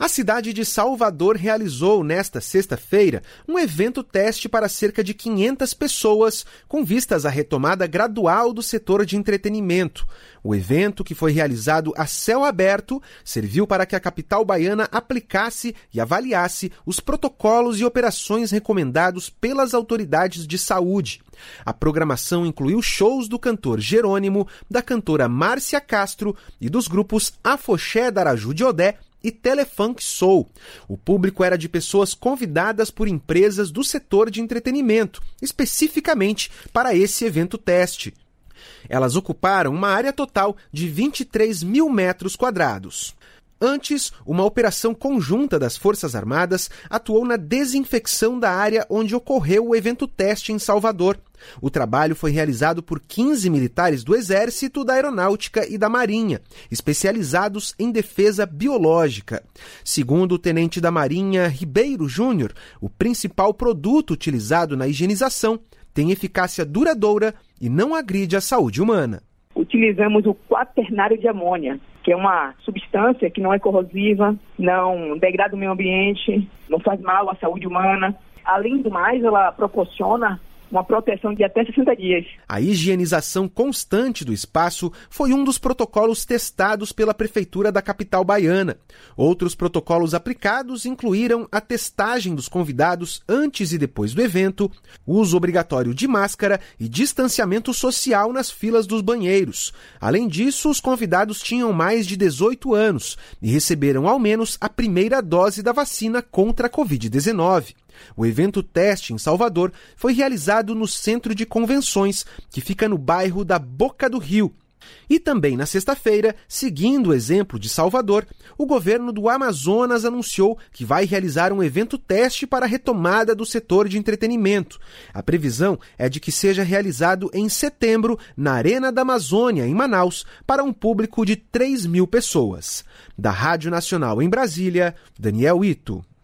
A cidade de Salvador realizou, nesta sexta-feira, um evento teste para cerca de 500 pessoas, com vistas à retomada gradual do setor de entretenimento. O evento, que foi realizado a céu aberto, serviu para que a capital baiana aplicasse e avaliasse os protocolos e operações recomendados pelas autoridades de saúde. A programação incluiu shows do cantor Jerônimo, da cantora Márcia Castro e dos grupos Afoxé da Araju de Odé e Telefunk Soul. O público era de pessoas convidadas por empresas do setor de entretenimento, especificamente para esse evento teste. Elas ocuparam uma área total de 23 mil metros quadrados. Antes, uma operação conjunta das Forças Armadas atuou na desinfecção da área onde ocorreu o evento teste em Salvador. O trabalho foi realizado por 15 militares do Exército, da Aeronáutica e da Marinha, especializados em defesa biológica. Segundo o tenente da Marinha, Ribeiro Júnior, o principal produto utilizado na higienização tem eficácia duradoura e não agride a saúde humana. Utilizamos o quaternário de amônia, que é uma substância que não é corrosiva, não degrada o meio ambiente, não faz mal à saúde humana. Além do mais, ela proporciona uma proteção de até 60 dias. A higienização constante do espaço foi um dos protocolos testados pela Prefeitura da capital baiana. Outros protocolos aplicados incluíram a testagem dos convidados antes e depois do evento, uso obrigatório de máscara e distanciamento social nas filas dos banheiros. Além disso, os convidados tinham mais de 18 anos e receberam ao menos a primeira dose da vacina contra a Covid-19. O evento teste em Salvador foi realizado no Centro de Convenções, que fica no bairro da Boca do Rio. E também na sexta-feira, seguindo o exemplo de Salvador, o governo do Amazonas anunciou que vai realizar um evento teste para a retomada do setor de entretenimento. A previsão é de que seja realizado em setembro na Arena da Amazônia, em Manaus, para um público de 3 mil pessoas. Da Rádio Nacional em Brasília, Daniel Ito.